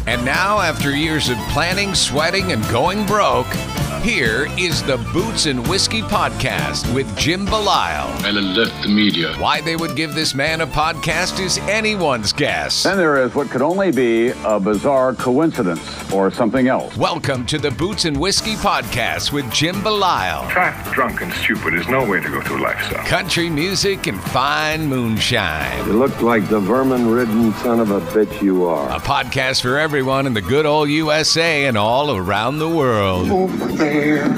And now, after years of planning, sweating, and going broke, here is the Boots and Whiskey Podcast with Jim Belisle. And it left the media. Why they would give this man a podcast is anyone's guess. Then there is what could only be a bizarre coincidence or something else. Welcome to the Boots and Whiskey Podcast with Jim Belisle. Fat, drunk, and stupid is no way to go through life, son. Country music and fine moonshine. You look like the vermin-ridden son of a bitch you are. A podcast for everyone in the good old USA and all around the world. Over there,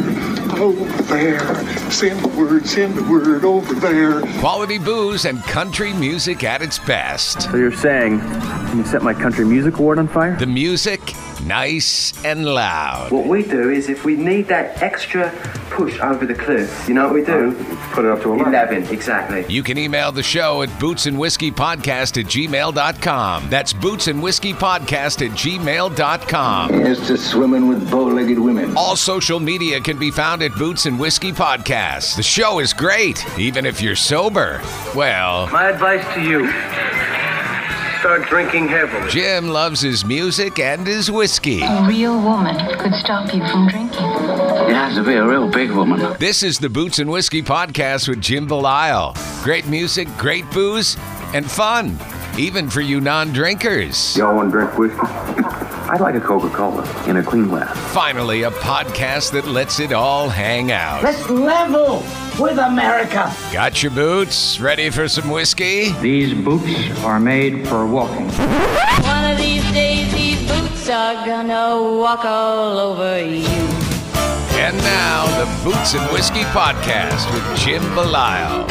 send the word over there. Quality booze and country music at its best. So you're saying, can you set my country music award on fire? The music, nice and loud. What we do is if we need that extra push over the cliff, you know what we do? Put it up to 11, exactly. You can email the show at bootsandwhiskeypodcast@gmail.com. That's bootsandwhiskeypodcast@gmail.com. Here's to swimming with bow-legged women. All social media can be found at Boots and Whiskey Podcast. The show is great, even if you're sober. Well, My advice to you, start drinking heavily. Jim loves his music and his whiskey. A real woman could stop you from drinking. You have to be a real big woman. This is the Boots and Whiskey Podcast with Jim Belisle. Great music, great booze, and fun, even for you non-drinkers. Y'all want to drink whiskey? I'd like a Coca-Cola in a clean glass. Finally, a podcast that lets it all hang out. Let's level with America. Got your boots? Ready for some whiskey? These boots are made for walking. One of these days, these boots are gonna walk all over you. And now, the Boots and Whiskey Podcast with Jim Belisle.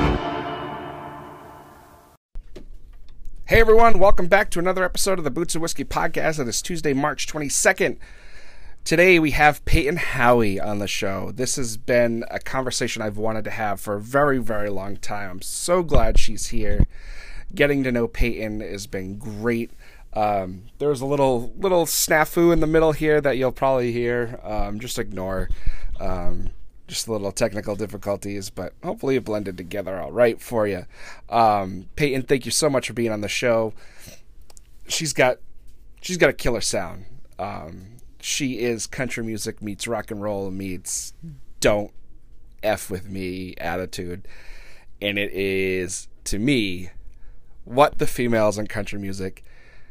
Hey everyone, welcome back to another episode of the Boots and Whiskey Podcast. It is Tuesday, March 22nd. Today we have Peyton Howie on the show. This has been a conversation I've wanted to have for a very, very long time. I'm so glad she's here. Getting to know Peyton has been great. There's a little snafu in the middle here that you'll probably hear. Just ignore. Just a little technical difficulties, but hopefully it blended together all right for you. Peyton, thank you so much for being on the show. She's got a killer sound. She is country music meets rock and roll meets don't F with me attitude. And it is, to me, what the females in country music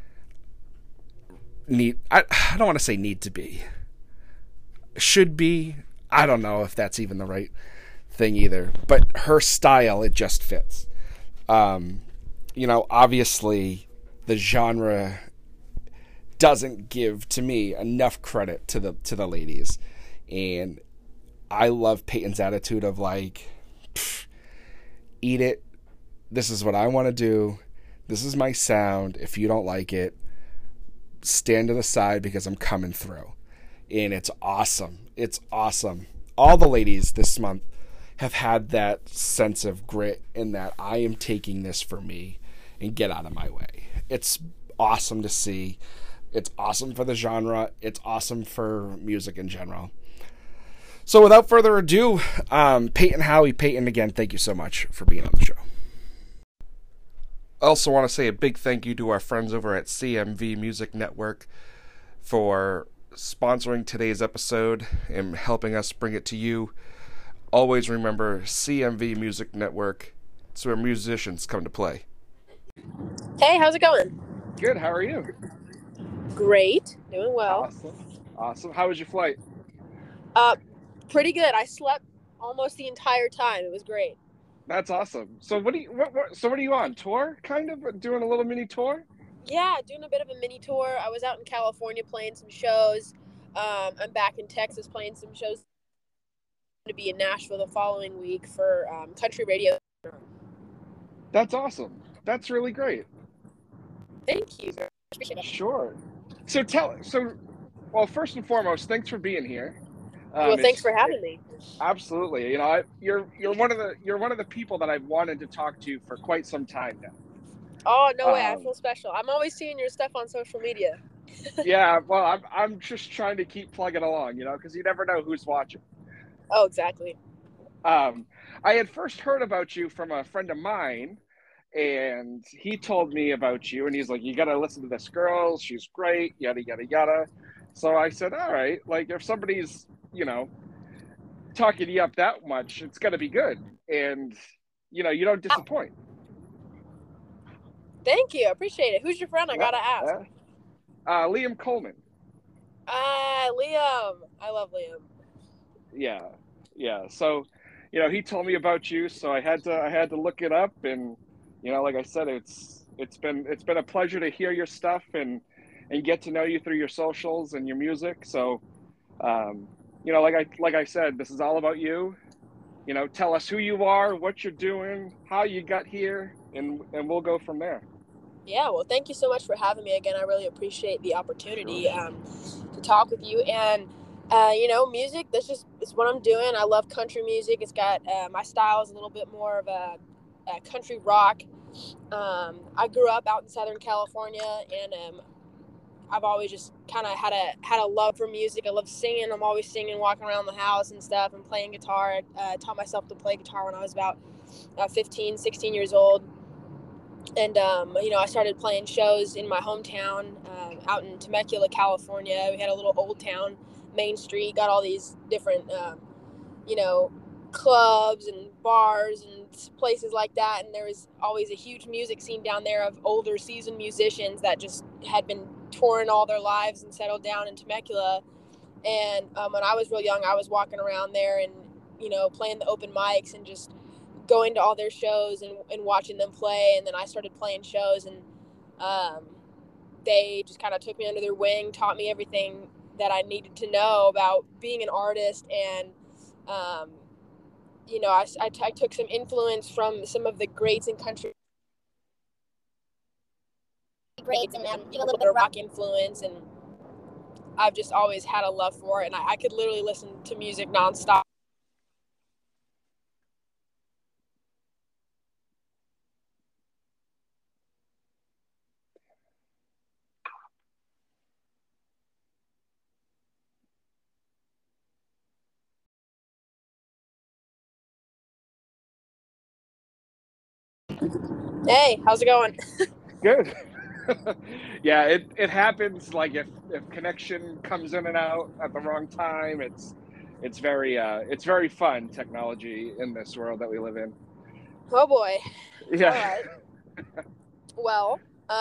need. I don't want to say need to be. Should be. I don't know if that's even the right thing either. But her style, it just fits. Obviously, the genre doesn't give, to me, enough credit to the ladies. And I love Peyton's attitude of like, eat it. This is what I want to do. This is my sound. If you don't like it, stand to the side because I'm coming through. And it's awesome. It's awesome. All the ladies this month have had that sense of grit in that I am taking this for me and get out of my way. It's awesome to see. It's awesome for the genre. It's awesome for music in general. So without further ado, Peyton Howie. Peyton, again, thank you so much for being on the show. I also want to say a big thank you to our friends over at CMV Music Network for sponsoring today's episode and helping us bring it to you. Always remember, CMV Music Network. It's where musicians come to play. Hey, how's it going? Good, how are you? Great, doing well. Awesome. How was your flight? Pretty good. I slept almost the entire time. It was great. That's awesome. So what are you on? Tour? Kind of? Doing a little mini tour? Yeah, doing a bit of a mini tour. I was out in California playing some shows. I'm back in Texas playing some shows. To be in Nashville the following week for country radio. That's awesome. That's really great. Thank you. Appreciate it. Sure. Well, first and foremost, thanks for being here. Thanks for having me. Absolutely. You're one of the people that I've wanted to talk to for quite some time now. Oh, no way. I feel special. I'm always seeing your stuff on social media. Yeah, well, I'm just trying to keep plugging along, because you never know who's watching. Oh, exactly. I had first heard about you from a friend of mine, and he told me about you, and he's like, you got to listen to this girl. She's great, yada, yada, yada. So I said, all right, like if somebody's, talking you up that much, it's got to be good. And, you don't disappoint. Thank you. I appreciate it. Who's your friend? I got to ask. Liam Coleman. Liam. I love Liam. Yeah. So, he told me about you, so I had to look it up, and like I said, it's been a pleasure to hear your stuff and get to know you through your socials and your music. So, like I said, this is all about you. Tell us who you are, what you're doing, how you got here, and we'll go from there. Yeah, well, thank you so much for having me again. I really appreciate the opportunity to talk with you. And music, it's what I'm doing. I love country music. It's got my style is a little bit more of a country rock. I grew up out in Southern California, and I've always just kind of had a love for music. I love singing. I'm always singing, walking around the house and stuff, and playing guitar. I taught myself to play guitar when I was about 15, 16 years old. And, I started playing shows in my hometown out in Temecula, California. We had a little old town, Main Street, got all these different, clubs and bars and places like that. And there was always a huge music scene down there of older seasoned musicians that just had been touring all their lives and settled down in Temecula. And when I was real young, I was walking around there and, playing the open mics and just going to all their shows and watching them play. And then I started playing shows, and they just kind of took me under their wing, taught me everything that I needed to know about being an artist. And, I took some influence from some of the greats in country. Greats and a little bit of rock influence. And I've just always had a love for it. And I could literally listen to music nonstop. Hey, how's it going? Good. Yeah, it happens. Like if connection comes in and out at the wrong time, it's very fun, technology in this world that we live in. Oh boy. Yeah. All right. Well,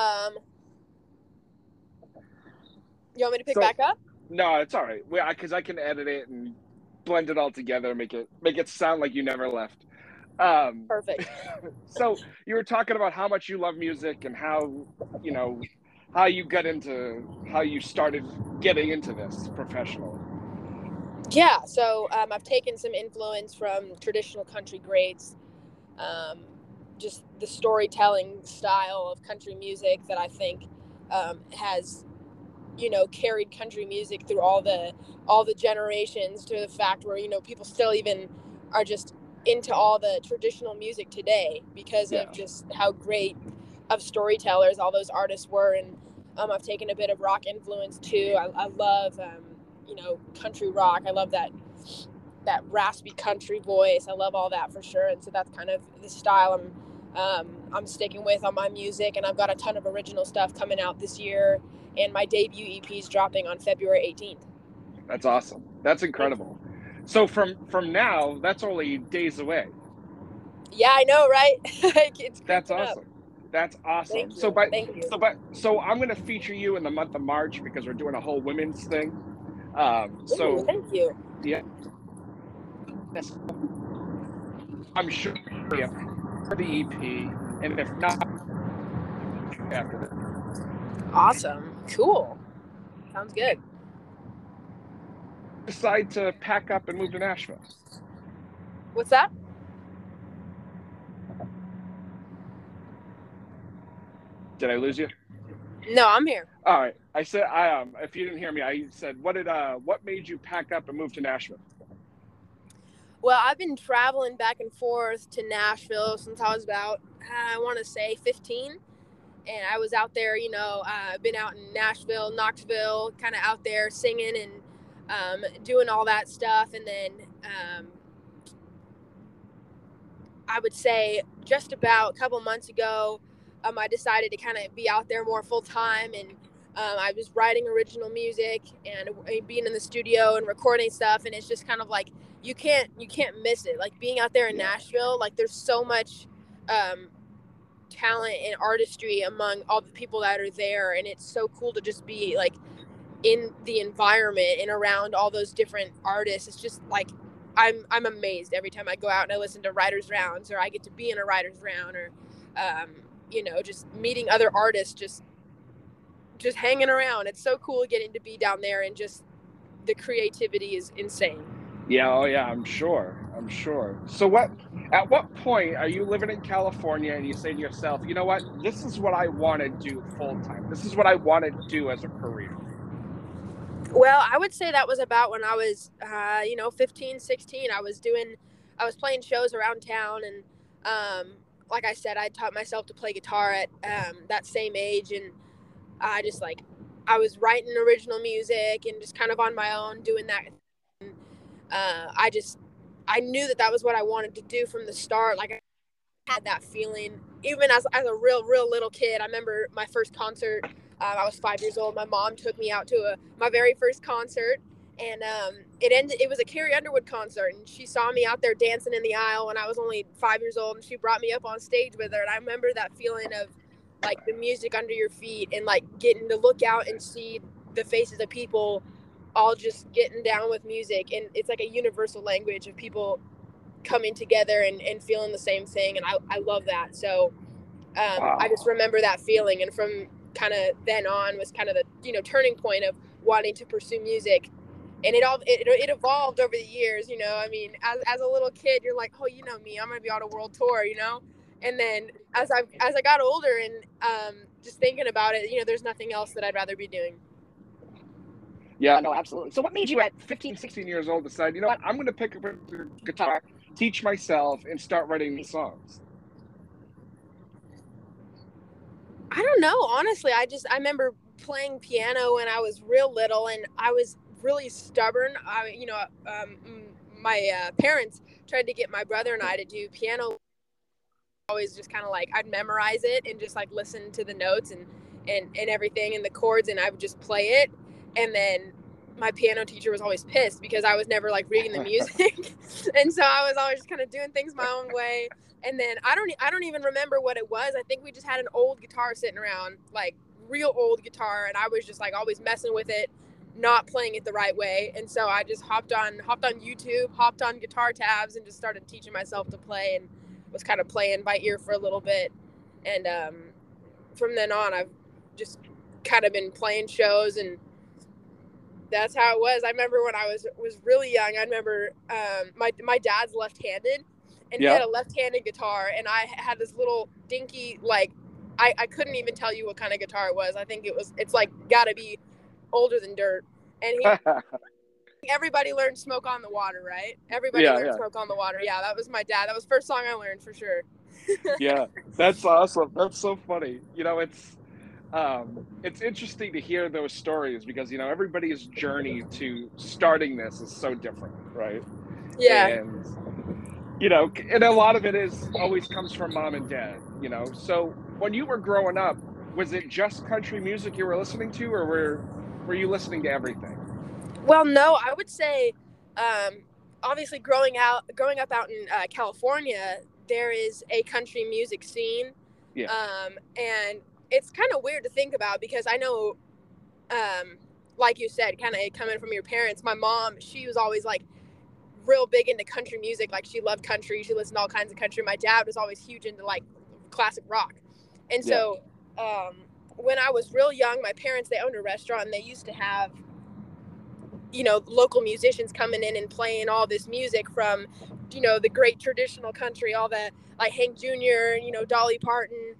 you want me to pick back up? No, it's all right. Because I can edit it and blend it all together, make it sound like you never left. Perfect. So you were talking about how much you love music and how you started getting into this professionally. Yeah. So I've taken some influence from traditional country greats, just the storytelling style of country music that I think has, carried country music through all the generations, to the fact where, people still even are just into all the traditional music today because of just how great of storytellers all those artists were. And I've taken a bit of rock influence too. I love country rock. I love that raspy country voice. I love all that for sure. And so that's kind of the style I'm sticking with on my music. And I've got a ton of original stuff coming out this year, and my debut EP is dropping on February 18th. That's awesome. That's incredible. So from now, that's only days away. Yeah, I know, right? That's awesome. That's awesome. Thank you. So I'm going to feature you in the month of March because we're doing a whole women's thing. Ooh, thank you. Yeah. I'm sure for the EP, and if not, after that. Awesome. Cool. Sounds good. Decide to pack up and move to Nashville? What's that? Did I lose you? No, I'm here. All right. I said, if you didn't hear me, I said, what made you pack up and move to Nashville? Well, I've been traveling back and forth to Nashville since I was about, I want to say 15. And I was out there, I've been out in Nashville, Knoxville, kind of out there singing and doing all that stuff. And then I would say just about a couple months ago, I decided to kind of be out there more full time, and I was writing original music and being in the studio and recording stuff, and it's just kind of like you can't miss it. Like being out there in Nashville, like there's so much talent and artistry among all the people that are there, and it's so cool to just be like in the environment and around all those different artists. It's just like I'm amazed every time I go out and I listen to writers' rounds, or I get to be in a writers' round, or just meeting other artists, just hanging around. It's so cool getting to be down there, and just the creativity is insane. Yeah, oh yeah, I'm sure. So at what point are you living in California and you say to yourself, you know what, this is what I want to do full time. This is what I want to do as a career? Well, I would say that was about when I was, 15, 16. I was playing shows around town, and like I said, I taught myself to play guitar at that same age, and I was writing original music and just kind of on my own doing that. I knew that was what I wanted to do from the start. Like I had that feeling even as a real little kid. I remember my first concert. I was 5 years old. My mom took me out to my very first concert, and it was a Carrie Underwood concert, and she saw me out there dancing in the aisle when I was only 5 years old, and she brought me up on stage with her. And I remember that feeling of like the music under your feet, and like getting to look out and see the faces of people all just getting down with music. And it's like a universal language of people coming together and feeling the same thing. And I love that. So wow. I just remember that feeling. And from kind of then on was kind of the, turning point of wanting to pursue music. And it evolved over the years, I mean, as a little kid, you're like, oh, me, I'm going to be on a world tour, And then as I got older and just thinking about it, there's nothing else that I'd rather be doing. Yeah, no, absolutely. So what made you at 15, 16 years old decide, you know what, I'm going to pick up a guitar, teach myself, and start writing these songs? I don't know. Honestly, I remember playing piano when I was real little, and I was really stubborn. My parents tried to get my brother and I to do piano. Always just kind of like I'd memorize it and just like listen to the notes and everything and the chords, and I would just play it. And then my piano teacher was always pissed because I was never like reading the music. And so I was always just kind of doing things my own way. And then I don't even remember what it was. I think we just had an old guitar sitting around, like real old guitar, and I was just like always messing with it, not playing it the right way. And so I just hopped on YouTube, hopped on Guitar Tabs, and just started teaching myself to play, and was kind of playing by ear for a little bit. And from then on, I've just kind of been playing shows, and that's how it was. I remember when I was really young, I remember my dad's left-handed, and he had a left-handed guitar, and I had this little dinky, like, I couldn't even tell you what kind of guitar it was. I think it's like gotta be older than dirt. And everybody learned Smoke on the Water, right? Everybody learned Smoke on the Water. Yeah, that was my dad. That was the first song I learned for sure. Yeah, that's awesome. That's so funny. It's interesting to hear those stories because, everybody's journey to starting this is so different, right? Yeah. And, and a lot of it always comes from mom and dad, So when you were growing up, was it just country music you were listening to, or were you listening to everything? Well, no, I would say, obviously growing up out in California, there is a country music scene. Yeah. And it's kind of weird to think about because I know, like you said, kind of coming from your parents, my mom, she was always like real big into country music. Like she loved country. She listened to all kinds of country. My dad was always huge into like classic rock. And so, when I was real young, my parents, they owned a restaurant, and they used to have, local musicians coming in and playing all this music from, the great traditional country, all that, like Hank Jr., Dolly Parton,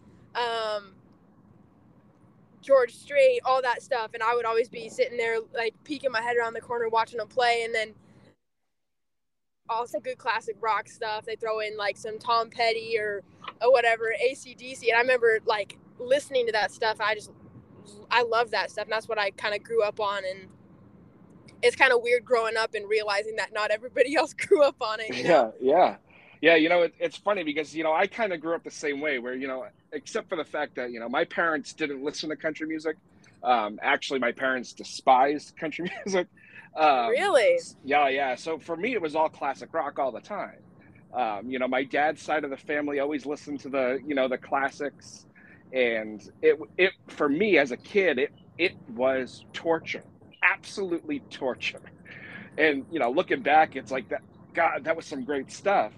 George Strait, all that stuff. And I would always be sitting there, like, peeking my head around the corner watching them play. And then also good classic rock stuff. They throw in, like, some Tom Petty or whatever, AC/DC. And I remember, like, listening to that stuff. I love that stuff. And that's what I kind of grew up on. And it's kind of weird growing up and realizing that not everybody else grew up on it. Yeah. Yeah, it's funny because, I kind of grew up the same way where, except for the fact that, my parents didn't listen to country music. Actually, my parents despised country music. Really? Yeah. So for me, it was all classic rock all the time. My dad's side of the family always listened to the classics. And it for me as a kid, it was torture, absolutely torture. And, looking back, it's like that, God, that was some great stuff.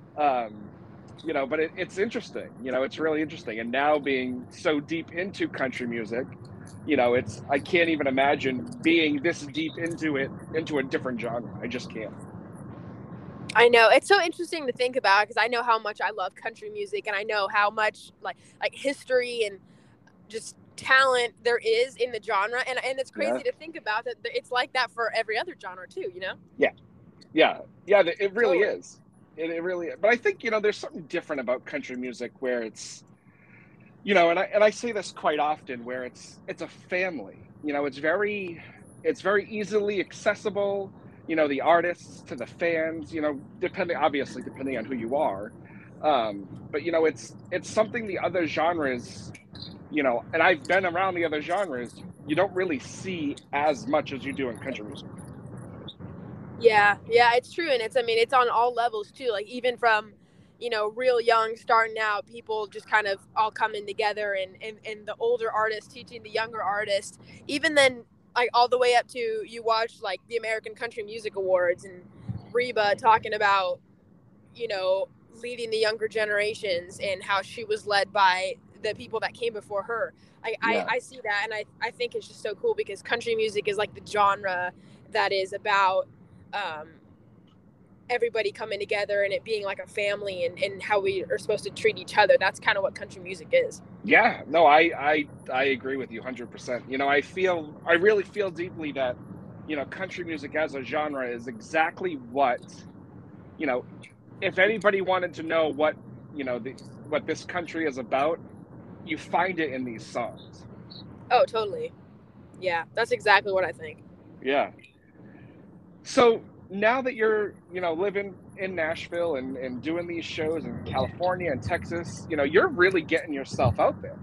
But it's interesting, it's really interesting. And now being so deep into country music, I can't even imagine being this deep into it, into a different genre. I just can't. I know. It's so interesting to think about because I know how much I love country music and I know how much like history and just talent there is in the genre. And it's crazy to think about that it's like that for every other genre too, Yeah, it really is. It really is. But I think, there's something different about country music where it's, and I say this quite often where it's a family, it's very easily accessible, the artists to the fans, depending on who you are. But, it's something the other genres, and I've been around the other genres, you don't really see as much as you do in country music. Yeah, it's true. And it's on all levels too. Like even from, real young starting out, people just kind of all coming together and the older artists teaching the younger artists, even then like all the way up to you watch like the American Country Music Awards and Reba talking about, leading the younger generations and how she was led by the people that came before her. I see that. And I think it's just so cool because country music is like the genre that is about, everybody coming together and it being like a family and how we are supposed to treat each other. That's kind of what country music is. Yeah, no, I agree with you 100%. I really feel deeply that, country music as a genre is exactly what, if anybody wanted to know what, what this country is about, you find it in these songs. Oh, totally. Yeah, that's exactly what I think. Yeah. So now that you're, living in Nashville and doing these shows in California and Texas, you're really getting yourself out there.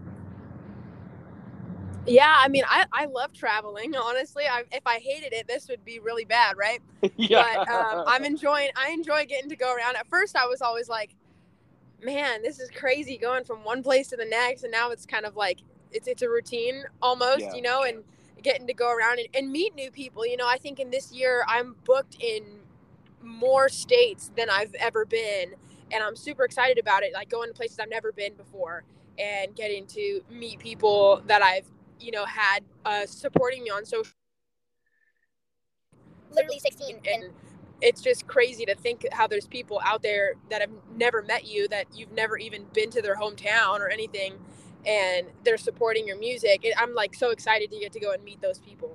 Yeah, I love traveling, honestly. If I hated it, this would be really bad, right? Yeah. But I enjoy getting to go around. At first, I was always like, man, this is crazy going from one place to the next. And now it's kind of like, it's a routine almost, and getting to go around and meet new people. I think in this year I'm booked in more states than I've ever been. And I'm super excited about it. Like going to places I've never been before and getting to meet people that I've, had supporting me on social. Literally 16. And it's just crazy to think how there's people out there that have never met you, that you've never even been to their hometown or anything. And they're supporting your music. I'm like so excited to get to go and meet those people,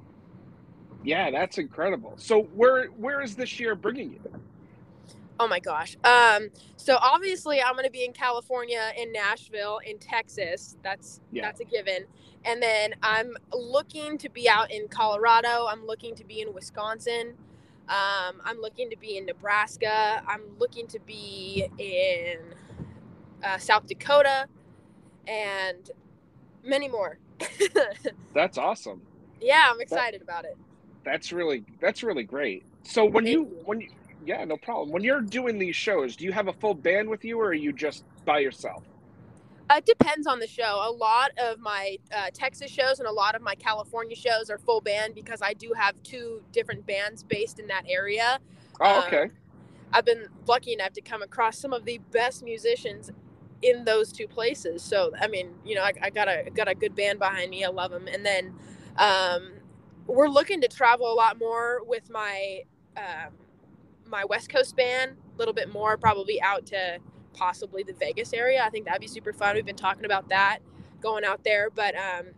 Yeah, that's incredible. So where is this year bringing you? Oh my gosh. So obviously I'm going to be in California, in Nashville, in Texas. That's a given. And then I'm looking to be out in Colorado. I'm looking to be in Wisconsin. I'm looking to be in Nebraska. I'm looking to be in South Dakota and many more. That's awesome. Yeah, I'm excited about it. That's really great. So yeah, no problem. When you're doing these shows, do you have a full band with you or are you just by yourself? It depends on the show. A lot of my Texas shows and a lot of my California shows are full band because I do have 2 different bands based in that area. Oh, okay. I've been lucky enough to come across some of the best musicians in those 2 places. So, I got a good band behind me. I love them. And then we're looking to travel a lot more with my my West Coast band, a little bit more, probably out to possibly the Vegas area. I think that'd be super fun. We've been talking about that, going out there. But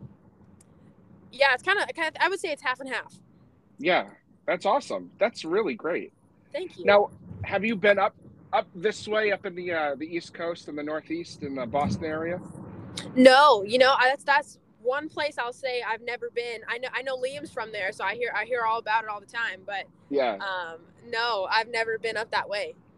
yeah, it's kind of I would say it's half and half. Yeah, that's awesome. That's really great. Thank you. Now, have you been up this way, up in the East Coast and the Northeast in the Boston area? No, that's one place I'll say I've never been. I know Liam's from there, so I hear all about it all the time. But yeah, no, I've never been up that way.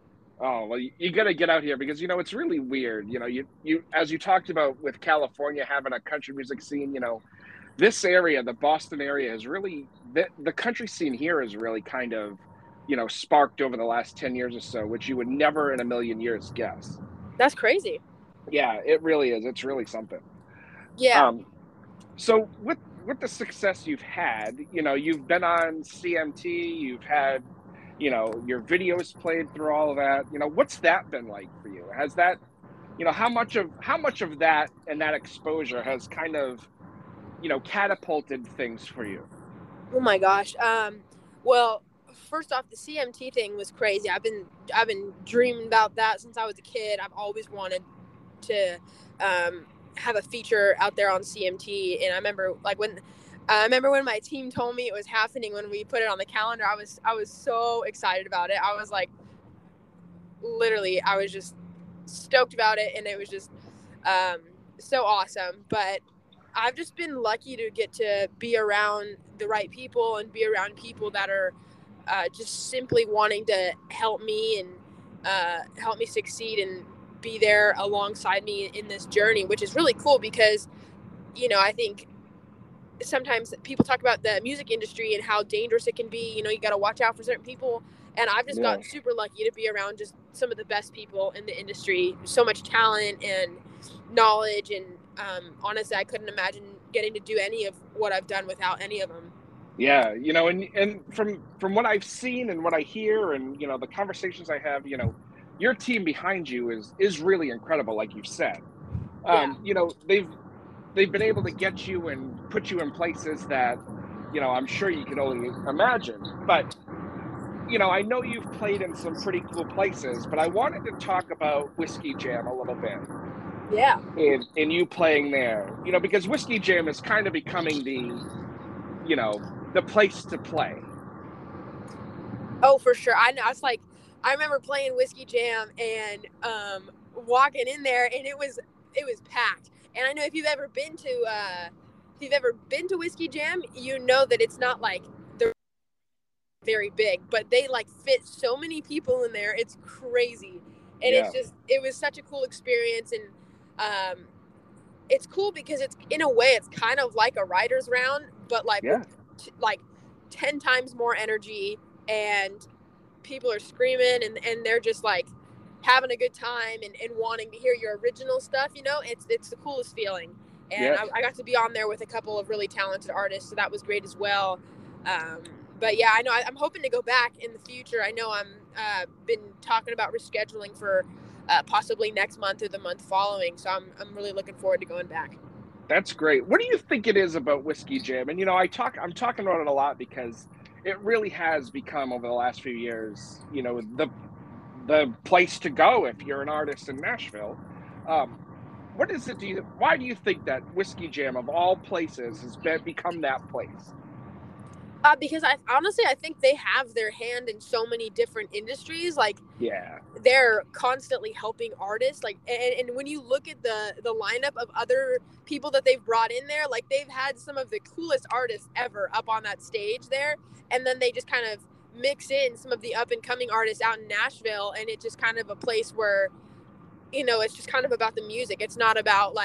Oh, well, you got to get out here because, it's really weird. You as you talked about with California having a country music scene, this area, the Boston area, is really, the country scene here is really kind of, sparked over the last 10 years or so, which you would never in a million years guess. That's crazy. Yeah, it really is. It's really something. Yeah. So with the success you've had, you've been on CMT, you've had, your videos played through all of that. What's that been like for you? Has that, how much of that and that exposure has kind of, catapulted things for you? Oh my gosh. Well, first off, the CMT thing was crazy. I've been dreaming about that since I was a kid. I've always wanted to have a feature out there on CMT, and I remember when my team told me it was happening, when we put it on the calendar, I was so excited about it. I was like, literally, I was just stoked about it, and it was just so awesome. But I've just been lucky to get to be around the right people and be around people that are just simply wanting to help me and help me succeed and be there alongside me in this journey, which is really cool because, I think sometimes people talk about the music industry and how dangerous it can be. You got to watch out for certain people. And I've just gotten super lucky to be around just some of the best people in the industry, so much talent and knowledge. And honestly, I couldn't imagine getting to do any of what I've done without any of them. Yeah. And from what I've seen and what I hear and, the conversations I have, your team behind you is really incredible. Like you've said, they've been able to get you and put you in places that, I'm sure you could only imagine, but, I know you've played in some pretty cool places, but I wanted to talk about Whiskey Jam a little bit. Yeah. And you playing there, because Whiskey Jam is kind of becoming the place to play. Oh, for sure. I know. I remember playing Whiskey Jam and walking in there, and it was packed. And I know if you've ever been to Whiskey Jam, that it's not like they're very big, but they fit so many people in there. It's crazy. And it was such a cool experience. And it's cool because it's, in a way, it's kind of like a writer's round, but with 10 times more energy, and people are screaming and they're just having a good time and wanting to hear your original stuff. It's the coolest feeling. And I got to be on there with a couple of really talented artists, so that was great as well. But yeah, I know I'm hoping to go back in the future. I know I'm been talking about rescheduling for possibly next month or the month following, so I'm really looking forward to going back. That's great. What do you think it is about Whiskey Jam? And I'm talking about it a lot because it really has become, over the last few years, the place to go if you're an artist in Nashville. What is it? Why do you think that Whiskey Jam, of all places, has become that place? Because I think they have their hand in so many different industries. They're constantly helping artists. And when you look at the lineup of other people that they've brought in there, they've had some of the coolest artists ever up on that stage there. And then they just kind of mix in some of the up and coming artists out in Nashville. And it's just kind of a place where, it's just kind of about the music. It's not about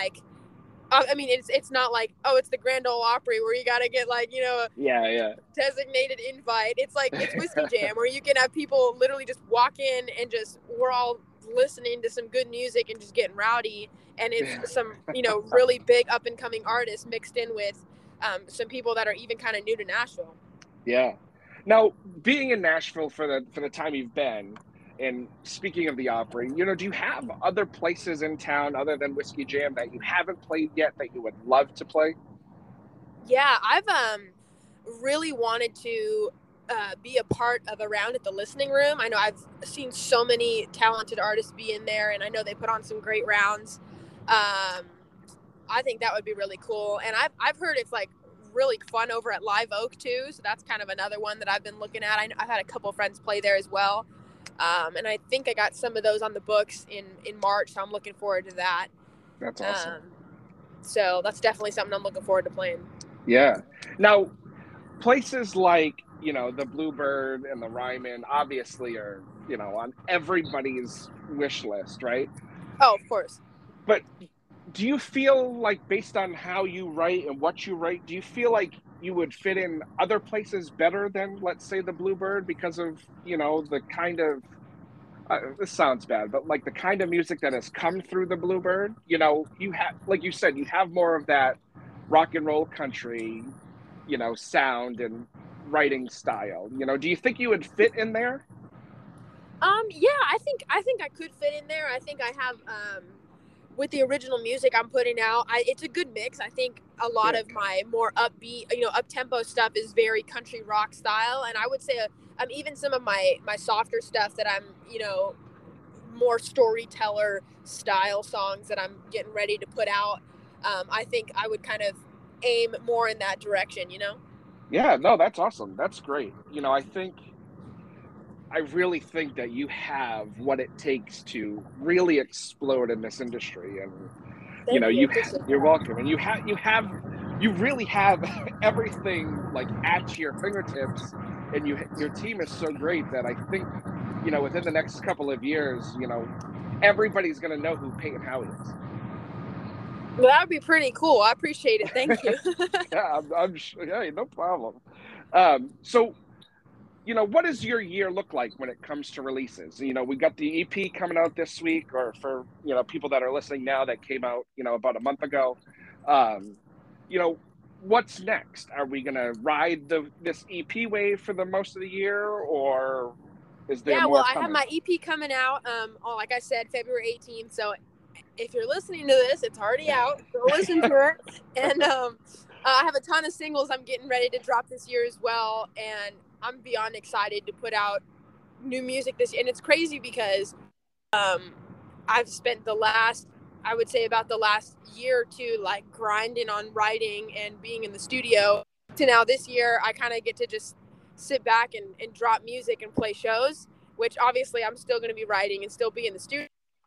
it's not like, oh, it's the Grand Ole Opry where you got to get a designated invite. It's it's Whiskey Jam where you can have people literally just walk in and we're all listening to some good music and just getting rowdy. And it's some, really big up and coming artists mixed in with some people that are even kind of new to Nashville. Yeah. Now, being in Nashville for the time you've been, and speaking of the Opry, do you have other places in town other than Whiskey Jam that you haven't played yet that you would love to play? Yeah, I've really wanted to be a part of a round at the Listening Room. I know I've seen so many talented artists be in there, and I know they put on some great rounds. I think that would be really cool. And I've heard it's really fun over at Live Oak too, so that's kind of another one that I've been looking at. I've had a couple friends play there as well. And I think I got some of those on the books in March, so I'm looking forward to that. That's awesome. So that's definitely something I'm looking forward to playing. Yeah. Now, places like you know, the Bluebird and the Ryman obviously are, you know, on everybody's wish list, right? Oh, of course. But do you feel like, based on how you write and what you write, do you feel like you would fit in other places better than, let's say, the Bluebird because of, you know, the kind of, this sounds bad, but like the kind of music that has come through the Bluebird? You know, you have, like you said, you have more of that rock and roll country, you know, sound and writing style. You know, do you think you would fit in there? Yeah, I think I could fit in there. I think I have, with the original music I'm putting out, it's a good mix. I think a lot of my more upbeat, you know, up-tempo stuff is very country rock style. And I would say even some of my softer stuff that I'm, you know, more storyteller style songs that I'm getting ready to put out, I think I would kind of aim more in that direction, you know? Yeah, no, that's awesome. That's great. You know, I really think that you have what it takes to really explode in this industry. And, you know, you're welcome. And you really have everything like at your fingertips, and your team is so great that I think, you know, within the next couple of years, you know, everybody's going to know who Peyton Howie is. Well, that would be pretty cool. I appreciate it. Thank you. Yeah, I'm sure. Yeah, no problem. So, you know, what does your year look like when it comes to releases? You know, we got the EP coming out this week, or for, you know, people that are listening now, that came out, you know, about a month ago. You know, what's next? Are we going to ride this EP wave for the most of the year, or is there more coming? I have my EP coming out, like I said, February 18th. So if you're listening to this, it's already out. Go listen to it. And I have a ton of singles I'm getting ready to drop this year as well. And I'm beyond excited to put out new music this year. And it's crazy because I've spent I would say about the last year or two, like grinding on writing and being in the studio, to now this year I kind of get to just sit back and drop music and play shows, which obviously I'm still going to be writing and still be in the studio.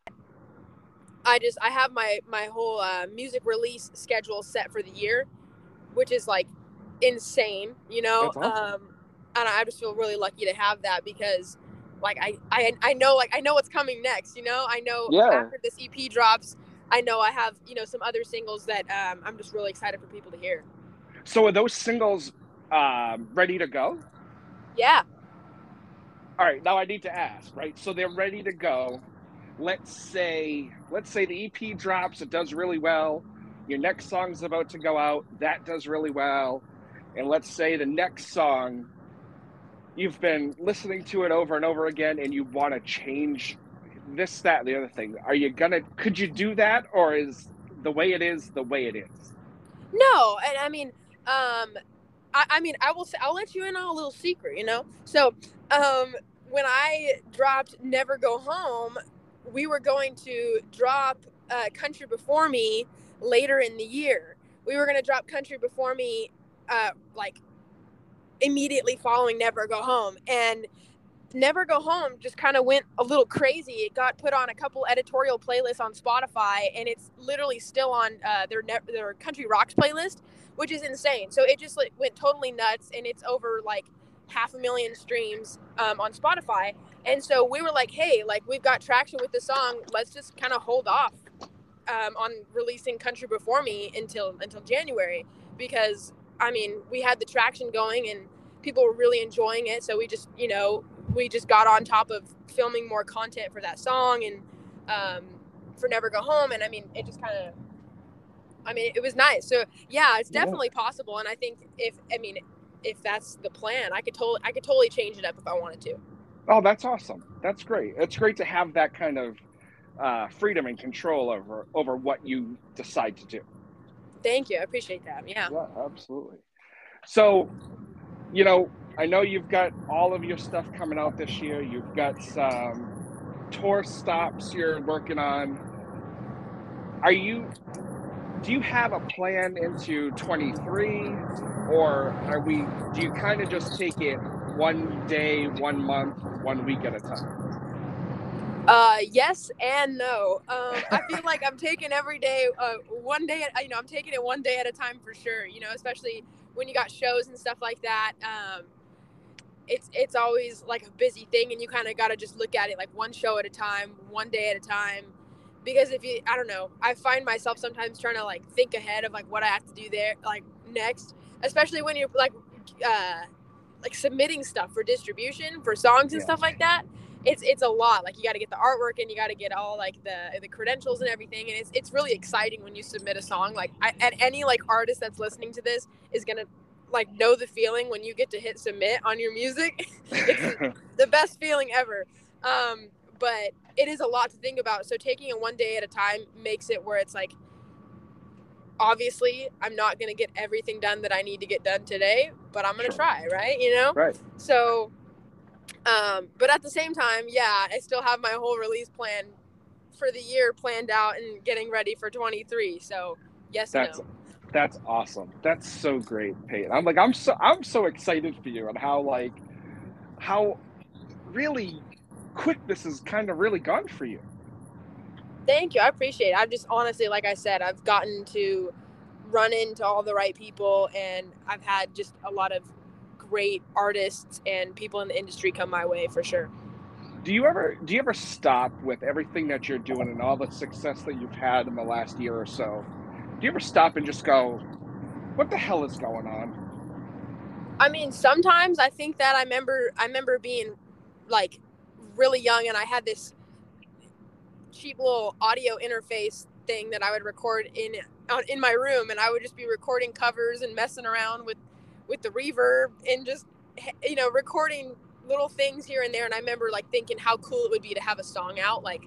I have my whole music release schedule set for the year, which is like insane, you know. That's awesome. And I just feel really lucky to have that, because like I know what's coming next, you know. I know after this EP drops, I know I have, you know, some other singles that I'm just really excited for people to hear. So are those singles ready to go? Yeah. All right, now I need to ask, right? So they're ready to go. Let's say the EP drops, it does really well. Your next song's about to go out, that does really well. And let's say the next song, you've been listening to it over and over again, and you want to change this, that, and the other thing. Could you do that, or is the way it is the way it is? No, and I mean, I'll let you in on a little secret, you know? So, when I dropped Never Go Home, we were going to drop Country Before Me later in the year. We were going to drop Country Before Me like immediately following Never Go Home, and Never Go Home just kind of went a little crazy. It got put on a couple editorial playlists on Spotify, and it's literally still on their country rocks playlist, which is insane. So it just went totally nuts, and it's over like 500,000 streams on Spotify. And so we were like, hey, like, we've got traction with the song, let's just kind of hold off on releasing Country Before Me until January, because I mean, we had the traction going and people were really enjoying it. So we just, you know, got on top of filming more content for that song and for Never Go Home. And I mean, it just kind of, it was nice. So yeah, it's definitely possible. And I think if that's the plan, I could totally change it up if I wanted to. Oh, that's awesome. That's great. It's great to have that kind of freedom and control over what you decide to do. Thank you. I appreciate that. Yeah. Yeah, absolutely. So, you know, I know you've got all of your stuff coming out this year. You've got some tour stops you're working on. Do you have a plan into 23, or do you kind of just take it one day, 1 month, 1 week at a time? Yes and no. I feel like I'm taking every day, one day, I'm taking it one day at a time for sure, you know, especially when you got shows and stuff like that. it's always like a busy thing, and you kind of got to just look at it like one show at a time, one day at a time. Because I don't know, I find myself sometimes trying to like think ahead of like what I have to do there, like next, especially when you're like submitting stuff for distribution for songs and stuff like that. It's a lot. Like you got to get the artwork and you got to get all like the credentials and everything. And it's really exciting when you submit a song. Like and any like artist that's listening to this is going to like know the feeling when you get to hit submit on your music. It's the best feeling ever. But it is a lot to think about. So taking it one day at a time makes it where it's like, obviously I'm not going to get everything done that I need to get done today, but I'm going to try, right? You know? Right. So, but at the same time, yeah, I still have my whole release plan for the year planned out and getting ready for 23. So yes and no. That's awesome. That's so great, Peyton. I'm so excited for you and how really quick this has kind of really gone for you. Thank you. I appreciate it. I've just honestly, like I said, I've gotten to run into all the right people, and I've had just a lot of great artists and people in the industry come my way for sure. Do you ever stop with everything that you're doing and all the success that you've had in the last year or so? Do you ever stop and just go, what the hell is going on? I mean, sometimes I think that I remember being like really young, and I had this cheap little audio interface thing that I would record in my room, and I would just be recording covers and messing around with the reverb and just, you know, recording little things here and there. And I remember like thinking how cool it would be to have a song out, like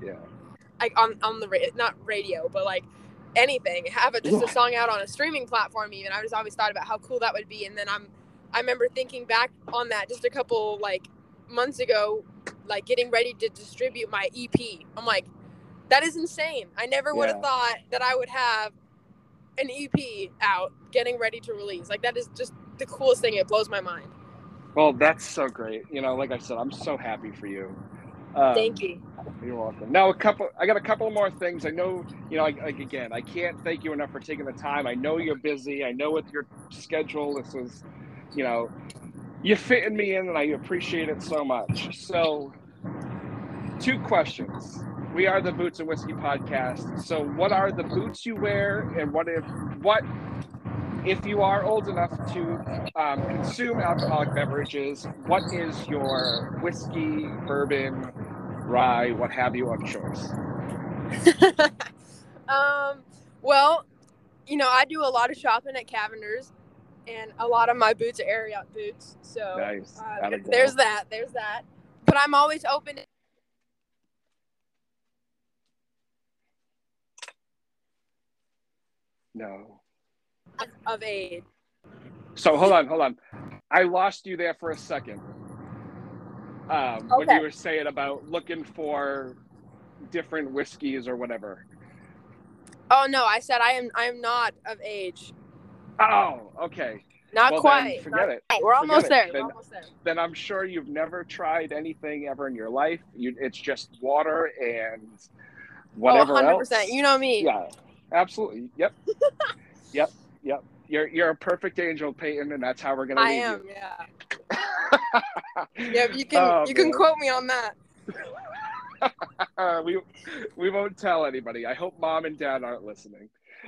on the not radio, but like anything, have just a song out on a streaming platform. Even I just always thought about how cool that would be. And then I remember thinking back on that just a couple like months ago, like getting ready to distribute my EP. I'm like, that is insane. I never would have thought that I would have an EP out getting ready to release. Like that is just the coolest thing. It blows my mind. Well, that's so great. You know, like I said, I'm so happy for you. Thank you. You're welcome. Now, I got a couple more things. I know, you know, again, I can't thank you enough for taking the time. I know you're busy. I know with your schedule, this is, you know, you're fitting me in, and I appreciate it so much. So, 2 questions. We are the Boots and Whiskey podcast. So what are the boots you wear, and what if you are old enough to consume alcoholic beverages, what is your whiskey, bourbon, rye, what have you of choice? Well, you know, I do a lot of shopping at Cavender's, and a lot of my boots are Ariat boots. So nice. There's that. But I'm always open to of age. So hold on. I lost you there for a second. When you were saying about looking for different whiskeys or whatever. Oh no, I said I am not of age. Oh, okay. Not quite. Then forget it. We're almost there. Then I'm sure you've never tried anything ever in your life. It's just water and whatever 100%. else. You know me. Yeah, absolutely. Yep. Yep. You're a perfect angel, Peyton, and that's how we're gonna leave you. I am. Yeah. Yeah, you can quote me on that. We won't tell anybody. I hope Mom and Dad aren't listening.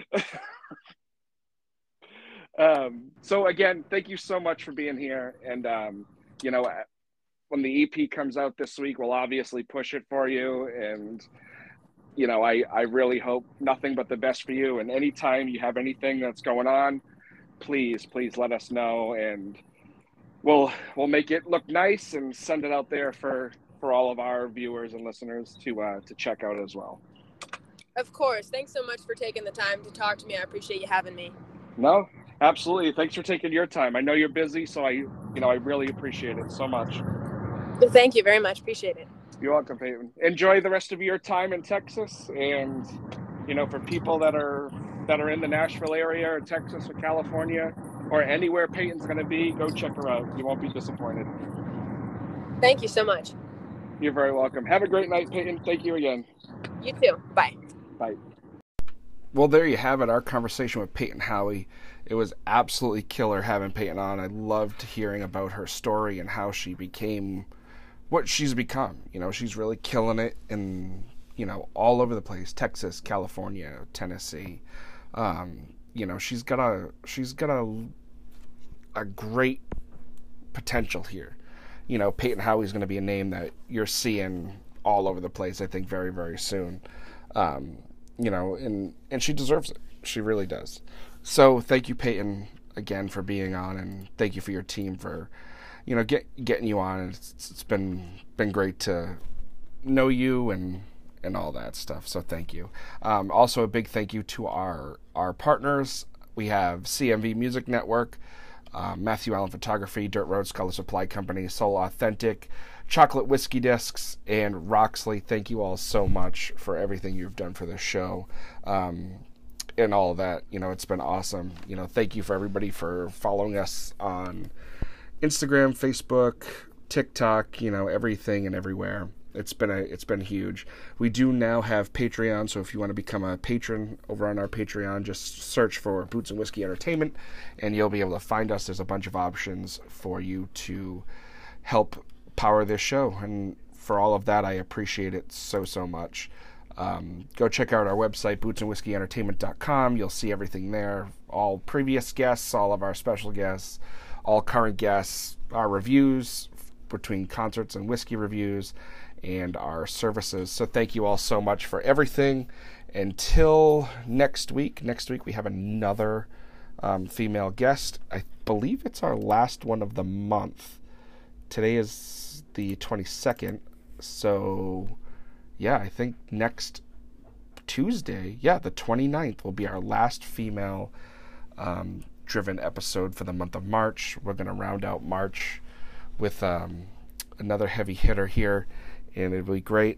So again, thank you so much for being here. And you know, when the EP comes out this week, we'll obviously push it for you. And you know, I really hope nothing but the best for you. And anytime you have anything that's going on, please let us know, and we'll make it look nice and send it out there for all of our viewers and listeners to check out as well. Of course. Thanks so much for taking the time to talk to me. I appreciate you having me. No, absolutely. Thanks for taking your time. I know you're busy, so I really appreciate it so much. Well, thank you very much. Appreciate it. You're welcome, Peyton. Enjoy the rest of your time in Texas, and you know, for people that are in the Nashville area or Texas or California or anywhere Peyton's going to be, go check her out. You won't be disappointed. Thank you so much. You're very welcome. Have a great night, Peyton. Thank you again. You too. Bye. Bye. Well, there you have it, our conversation with Peyton Howie. It was absolutely killer having Peyton on. I loved hearing about her story and how she became what she's become. You know, she's really killing it in, you know, all over the place. Texas, California, Tennessee. You know, she's got a great potential here. You know, Peyton Howie's going to be a name that you're seeing all over the place, I think, very, very soon. You know, and she deserves it. She really does. So thank you, Peyton, again for being on, and thank you for your team for, you know, getting you on. It's been great to know you and all that stuff. So thank you. Also, a big thank you to our partners. We have CMV Music Network, Matthew Allen Photography, Dirt Road Scholar Supply Company, Soul Authentic, Chocolate Whiskey Discs, and Roxley. Thank you all so much for everything you've done for this show, and all of that. You know, it's been awesome. You know, thank you for everybody for following us on Instagram, Facebook, TikTok, you know, everything and everywhere. It's been huge. We do now have Patreon, so if you want to become a patron over on our Patreon, just search for Boots and Whiskey Entertainment, and you'll be able to find us. There's a bunch of options for you to help power this show, and for all of that, I appreciate it so much. Go check out our website, bootsandwhiskyentertainment.com. You'll see everything there. All previous guests, all of our special guests, all current guests, our reviews between concerts and whiskey reviews, and our services. So thank you all so much for everything. Until next week we have another female guest. I believe it's our last one of the month. Today is the 22nd, so yeah, I think next Tuesday, the 29th, will be our last female driven episode for the month of March. We're going to round out March with another heavy hitter here, and it'll be great.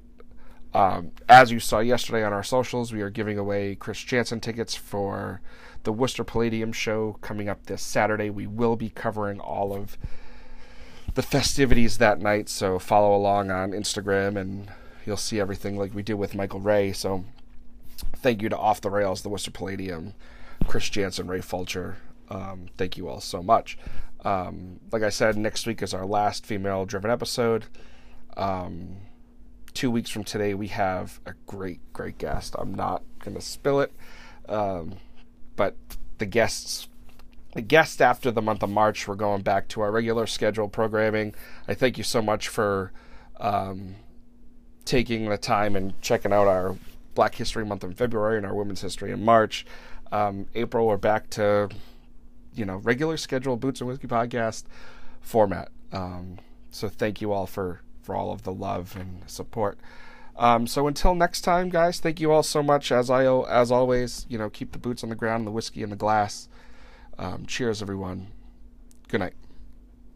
As you saw yesterday on our socials, we are giving away Chris Janson tickets for the Worcester Palladium show coming up this Saturday. We will be covering all of the festivities that night, so follow along on Instagram and you'll see everything like we did with Michael Ray. So thank you to Off the Rails, the Worcester Palladium, Chris Janson, Ray Fulcher. Thank you all so much. Like I said, next week is our last female-driven episode. 2 weeks from today, we have a great guest. I'm not going to spill it, but the guest after the month of March, we're going back to our regular scheduled programming. I thank you so much for taking the time and checking out our Black History Month in February and our Women's History in March. April, we're back to, you know, regular scheduled Boots and Whiskey podcast format. So thank you all for all of the love and support. So until next time, guys, thank you all so much. As always, you know, keep the boots on the ground and the whiskey in the glass. Cheers, everyone. Good night.